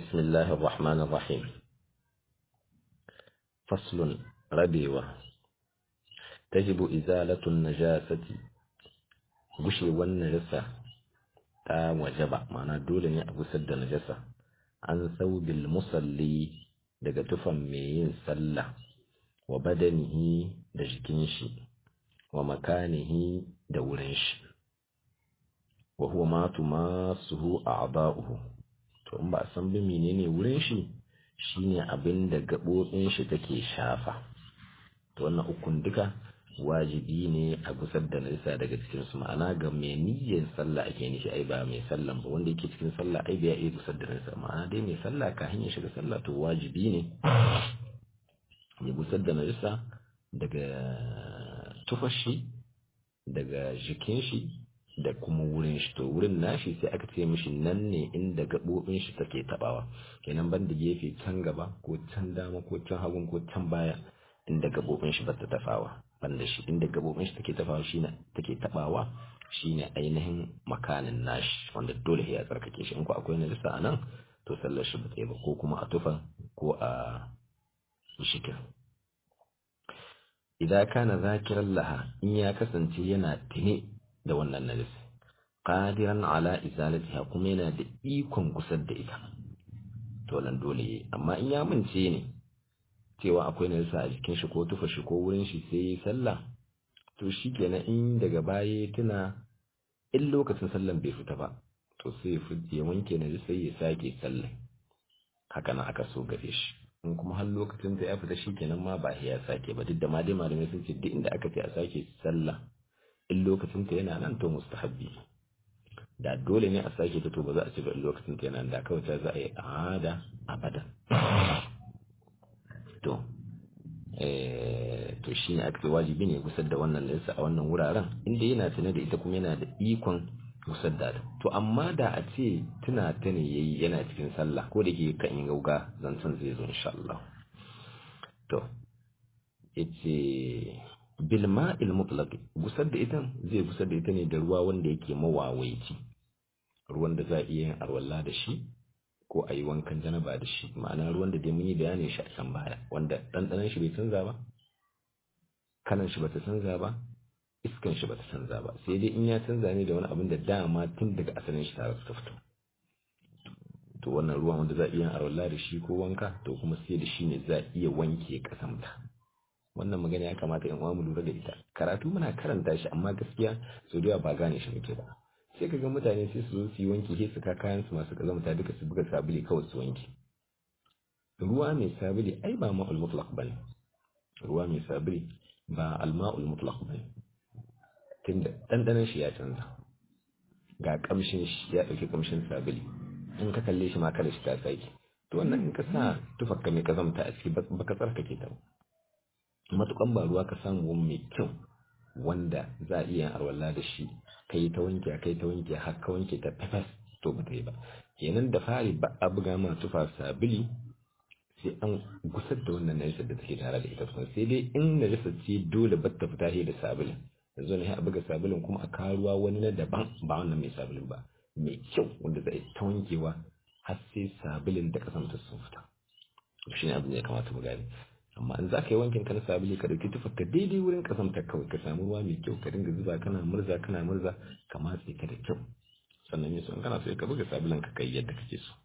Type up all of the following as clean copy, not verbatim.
بسم الله الرحمن الرحيم. فصل ربيوة. تجب إزالة النجاسة بشي والنجاسة تا وجب معنى دولني أبو سد نجاسة عن ثوب المصلي daga tufan mai yin sallah wa badanihi da jikin shi wa makanihi da wurin shi wa huwa ma tumasuhu a'da'uhu. To in ba san bi menene wurin shi shine abin da gabobin shi take shafa. To wannan ukun duka wajibi ne a gusar da najasa daga cikin su, ma'ana ga mai niyyar sallah ake nishi, ai ba mai sallan ba. Wanda yake cikin sallah ai bai iya gusar da najasa, ma'ana dai mai sallah ka hanyar shiga sallah to wajibi ne ya gusar da najasa daga tufashi, daga jikin shi da kuma wurin shi. To wurin nashi sai aka ce mishi nan ne inda gabobin shi take tabawa, kenan banda gefe can gaba ko can dama ko can hagun ko can baya inda gabobin shi bata tafawa, banda shi inda gabobin shi take tafawa take tabawa shine ainihin makanin nashi wanda dole ya tsarkake shi. In ko akwai najasa a nan to sallar shi ba ta yi ba, ko kuma a tufan ko a shikin. Idan kana zakiran laha, in ya kasance yana tuni da wannan najasa, qadiran ala izalatiha, kuma yana da ikon kusar da ita, to nan dole yi. Amma in ya mince ne cewa akwai najasa a jikin shi ko tufa shi ko wurin shi sai yi sallah, to shikenan in daga baya tuna in lokacin sallan bai fita ba to sai ya wanke najasa ya sake sallah. Haka nan aka so gare shi. In kuma har lokacin ta ya fita shikenan ma ba ya sake ba, duk da ma dai malamai sun ce duk inda aka ce a sake sallah in lokacin ta yana nan to mustahabbi. Da dole ne a sake ta to ba za a ce ba in lokacin ta yana nan, da kawai ta za a yi ada abada. To shi ne aka ce wajibi ne gusar da wannan lissa a wannan wuraren inda yana tuna da ita kuma yana da ikon gusar da ta. To amma da a ce tuna ta ne yayi yana cikin sallah, ko da ke kan yin gauga zancen zai zo insha Allah. To yace bil ma'il mutlaq, gusar da ita zai gusar da ita ne da ruwa wanda yake mawawaici, ruwan da za a iya yin arwalla da shi ko a yi wankan janaba da shi, ma'ana ruwan da dai mun yi bayanin shi a can baya, wanda ɗanɗanon shi bai canza ba, kalan shi bata canza ba, iskan shi bata canza ba, sai dai in ya canza ne da wani abin da dama tun daga asalin shi tare ta fito. To wannan ruwan wanda za a iya arwalla da shi ko wanka, to kuma sai da shi ne za a iya wanke kasamta. Wannan magana ya kamata in uwa mu lura da ita. Karatu muna karanta shi amma gaskiya sau da yawa ba gane shi muke ba. Sai ka ga mutane sai su zo su yi wanki, sai su ka kayan su masu kazamta duka su buga sabili kawai su wanke. Ruwa mai sabili ai ba ma'ul mutlaq bane. Ruwa mai sabili ba al-ma'ul mutlaq bane. Tunda dandanan shi ya canza. Ga kamshin shi ya dauki kamshin sabili. In ka kalle shi ma kada shi ta saki. To wannan in ka sa tufakka mai kazamta a ciki baka tsarkake ta ba. Matukan ba ruwa ka samu mai kyau wanda za a iya arwalla da shi, kai ta wanke har ka wanke ta fafas, to ba ta yi ba. Kenan da fari ba a buga ma tufa sabili sai an gusar da wannan najasa da take tare da ita. Sai dai in najasa ce dole ba ta fita da sabulin, yanzu ne a buga sabulin kuma a kawo ruwa wani na daban ba wannan mai sabulin ba, mai kyau wanda za a ta wankewa har sai sabulin da kasamta sun fita. Shi ne abin da ya kamata mu gane. Amma in za ka yi wankin kan sabili ka dauki tufa ka daidai wurin kasamta kawai, ka samu ruwa mai kyau ka dinga zuba kana murza ka matse ka da kyau, sannan yaso in kana so ka buga sabulin ka kai yadda kake so.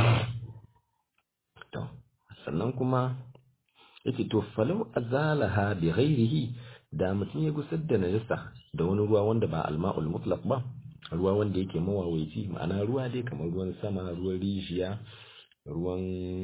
To sannan kuma yace to falau azalaha bi ghairihi, da mutum ya gusar da najasa da wani ruwa wanda ba alma'ul mutlaq ba, ruwa wanda yake mawawaici, ma'ana ruwa dai kamar ruwan sama, ruwan rijiya, ruwan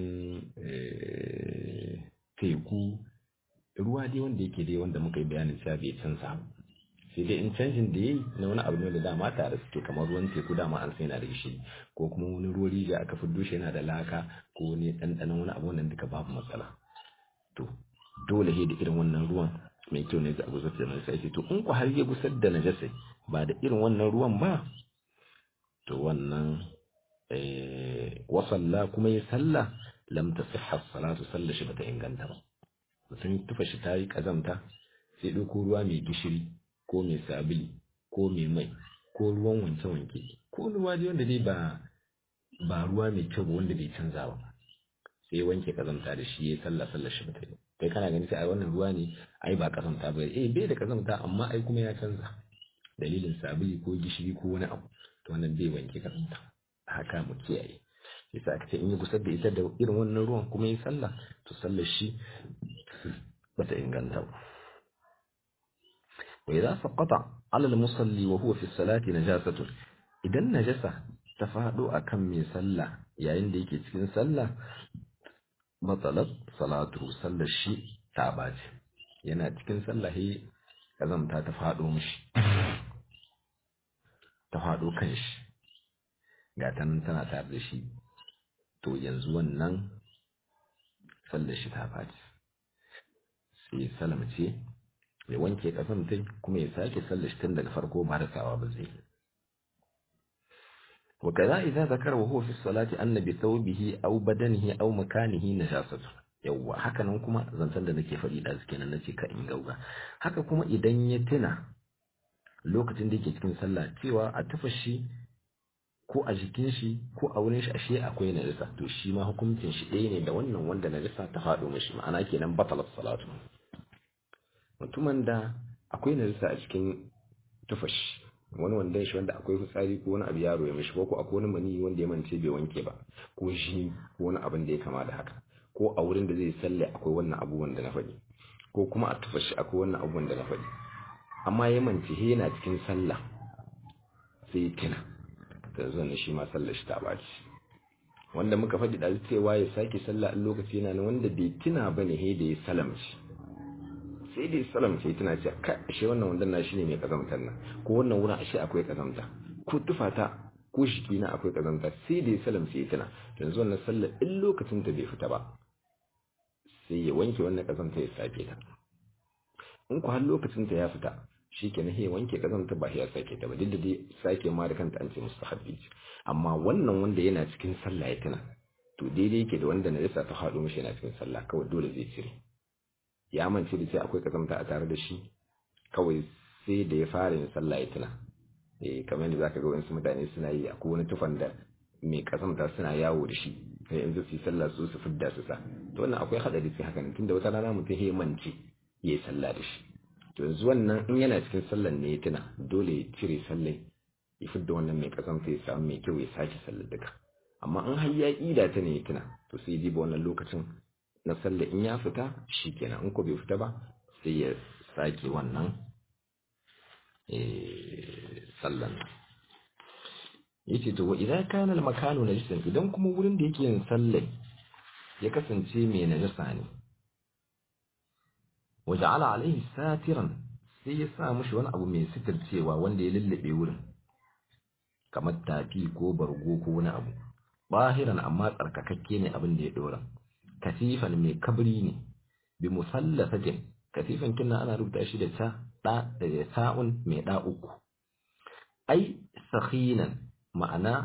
teku, ruwa dai wanda yake dai wanda muka yi bayanin cewa bai canza, sai dai in canjin da yayi na wani abu ne da dama tare suke, kamar ruwan teku dama an sai yana da gishiri, ko kuma wani ruwan rijiya aka fiddo shi yana da laka, ko ne ɗanɗanon wani abu nan duka babu matsala. To dole he da irin wannan ruwan mai kyau ne za a gusar da najasa. Sai to in ku har ya gusar da najasa ba da irin wannan ruwan ba, to wannan wasalla kuma ya sallah lam tasihha salatu, sallar shi bata inganta ba. Mutum tufa shi ta yi kazamta sai ɗauko ruwa mai gishiri ko mai sabili ko mai mai ko ruwan wanke-wanke ko ruwa dai wanda dai ba ba ruwa mai kyau ba wanda bai canza ba, sai ya wanke kazamta da shi ya sallah sallar shi mutane, kai kana gani sai ai wannan ruwa ne, ai ba kazamta ba, bai da kazamta amma ai kuma ya canza dalilin sabuli ko gishiri ko wani abu, to wannan bai wanke kazamta. Haka mu kiyaye, yasa aka ce in yi gusar da ita da irin wannan ruwan kuma yi sallah, to sallar shi bata inganta ba. wa idza saqata ala al-musalli wa huwa fi as-salati najasatun, idan najasa ta fado akan mai sallah yayin da yake cikin sallah, matsalar salatu, sallar shi ta bace. Yana cikin sallah he kazamta ta fado mishi, ta fado kan shi, ga ta nan tana tare da shi, to yanzu wannan sallar shi ta bace, sai salamce ya wanke kazamtai kuma ya sake sallar shi tun daga farko ba da sawa ba zai. وكذا إذا ذكر وهو في الصلاة أن بثوبه أو بدنه أو مكانه نجاسة. yawwa haka nan kuma zancen da nake faɗi da suke nan nace ka in gauga, haka kuma idan ya tuna lokacin da yake cikin sallah cewa a tafashi ko a jikin shi ko a wurin shi ashe akwai najasa, to shi ma hukuncin shi ɗaya ne da wannan wanda najasa ta faɗo mishi, ma'ana kenan batalat salatu. Mutumin da akwai najasa a cikin tufashi, wani wanda shi wanda akwai fitsari ko wani abu yaro ya mishi, ko akwai wani mani wanda ya mance bai wanke ba, ko shi ko wani abin da ya kama da haka, ko a wurin da zai salle akwai wannan abubuwan da na faɗi, ko kuma a tufashi akwai wannan abubuwan da na faɗi, amma ya mance yana cikin sallah sai tuna, da zuwa shi ma sallar shi ta baci. Wanda muka faɗi da cewa ya sake sallah a lokaci yana nan, wanda bai tuna bane he da ya salamci, sai dai salam sai tana ce ka ashe wannan wanda na shine mai kazamtar nan, ko wannan wurin ashe akwai kazamta, ko tufata ko shiki na akwai kazamta, sai dai salam sai tana, yanzu wannan sallar in lokacin ta bai fita ba sai ya wanke wannan kazamta ya sake ta. In ku har lokacin ta ya fita shikenan ya wanke kazamta ba ya sake ta ba, duk da dai sake ma da kanta an ce mustahabbi, amma wannan wanda yana cikin sallah ya tana, to daidai yake da wanda najasa ta haɗo mishi yana cikin sallah, kawai dole zai cire. Ya mance da sai akwai kazamta a tare da shi, kawai sai da ya fara yin sallah ya tuna. Kamar yadda zaka ga wasu mutane suna yi, akwai wani tufan da mai kazamta suna yawo da shi, sai in su yi sallah su fidda su sa, to wannan akwai hadari sai haka nan, tunda wata rana mutum ya mance yayi sallah da shi, to yanzu wannan in yana cikin sallan ne ya tuna, dole ya cire sallah ya fidda wannan mai kazamta ya samu mai kyau ya sake sallar duka. Amma in har ya ida ta ne ya tuna, to sai ya diba wannan lokacin na sallah in ya fita shi kenan, in ko bai fita ba sai ya sake wannan sallan. Yace to wa idan kana al-makanu najisan, idan kuma wurin da yake yin sallah ya kasance mai najasa ne, waja'ala alaihi satiran, sai ya sa mushi wani abu mai sitircewa wanda ya lullube wurin, kamar tafi ko bargo ko wani abu, bahiran amma tsarkakakke ne abin da ya dora, kasifan mai kabri ne, bi musallafatin, kasifan kinna ana rubuta shi da ta'un mai da uku, ai sakhinan ma'ana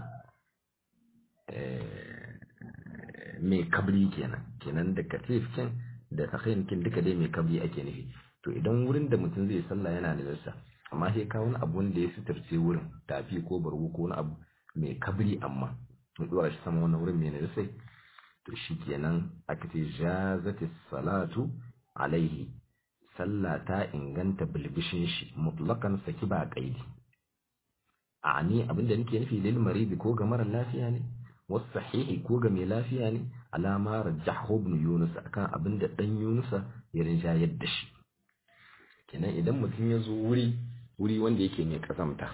mai kabri kenan da kasif kin da sakhin kin duka dai mai kabri ake nufi. To idan wurin da mutum zai sallah yana da nasa, amma sai ka wani abu wanda ya sitarce wurin, tafi ko bargo ko wani abu mai kabri, amma mun dora shi sama wannan wurin mai nasa, to shi kenan aka ce jazatis salatu alaihi, sallah ta inganta bilbishin shi mutlakan saki ba kaidi. Ani abinda nake nufi lil maridi ko ga mara lafiya ne, was sahihi ko ga mai lafiya ne, alama rajjahu ibn yunus akan abinda dan yunus ya rinjayar da shi. Kenan idan mutum ya zo wuri wanda yake mai kazamta,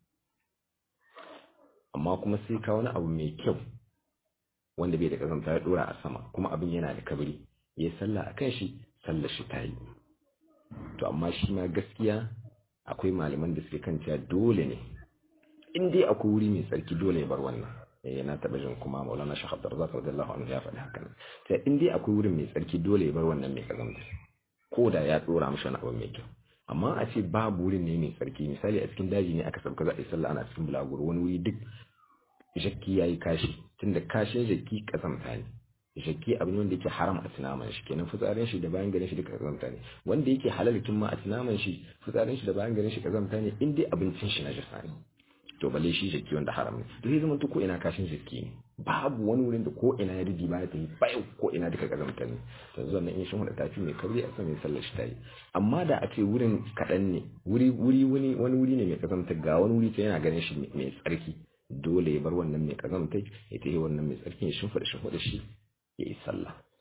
amma kuma sai ka wani abu mai kyau wanda bai da kazanta ya dora a sama, kuma abin yana da kabri, ya sallah akan shi, sallar shi ta yi. To amma shi ma gaskiya akwai malaman da suke kan cewa dole ne in dai akwai wuri mai tsarki dole ya bar wannan. Na taba jin kuma Maulana Sheikh Abdurrazzaq radiyallahu anhu ya faɗi haka, sai in dai akwai wurin mai tsarki dole ya bar wannan mai kazanta, ko da ya dora mishi wani abu mai kyau. Amma a ce babu wurin ne mai tsarki, misali a cikin daji ne aka sauka za a yi sallah ana cikin bulaguro, wani wuri duk jakki yayi kashi, tunda kashin jakki kazamta ne, jakki abin wanda yake haram a tunaman shi, kenan fitsarin shi da bayan garin shi duka kazamta ne, wanda yake halal tun ma a tunaman shi fitsarin shi da bayan garin shi kazamta ne, in dai abincin shi najasa ne, to balle shi jakki wanda haram ne, to sai zaman to ko ina kashin jakki ne, babu wani wurin da ko ina ya didi ba ya tafi bayan ko ina duka kazamta ne to zuwa nan in shin wanda tafi mai kabri a san mai sallar shi tayi amma da a ce wurin kadan ne wani wuri ne mai kazamta ga wani wuri ta yana ganin shi mai tsarki dole ya bar wannan mai kazamta ya tafi wannan mai tsarki ya shimfida shi ya yi sallah